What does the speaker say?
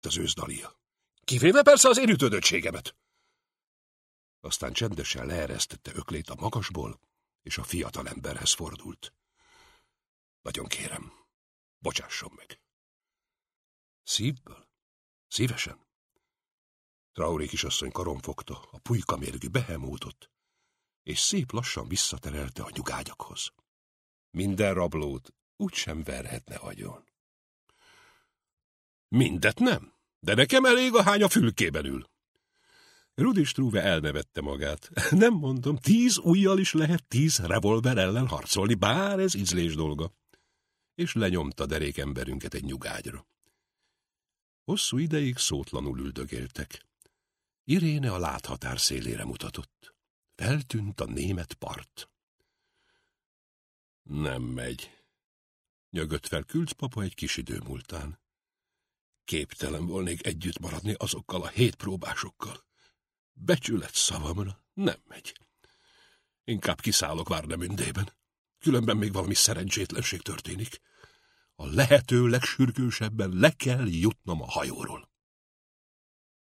lett az őszdalia. Kivéve persze az én ütődöttségemet. Aztán csendesen leeresztette öklét a magasból, és a fiatalemberhez fordult. Nagyon kérem, bocsásson meg. Szívből? Szívesen? Traoré kisasszony karon fogta a pulykamérgű Behemótot, és szép lassan visszaterelte a nyugágyakhoz. Minden rablót úgysem verhetne agyon. Mindet nem, de nekem elég, ahány a fülkében ül. Rudi Struve elnevette magát. Nem mondom, 10 ujjal is lehet 10 revolver ellen harcolni, bár ez ízlés dolga. És lenyomta derékemberünket egy nyugágyra. Hosszú ideig szótlanul üldögéltek. Iréne a láthatár szélére mutatott. Feltűnt a német part. Nem megy, nyögött fel Külc papa egy kis idő múltán. Képtelen volnék együtt maradni azokkal a 7 próbásokkal. Becsület szavamra nem megy. Inkább kiszállok Várnemündében. Különben még valami szerencsétlenség történik. A lehető legsürgősebben le kell jutnom a hajóról.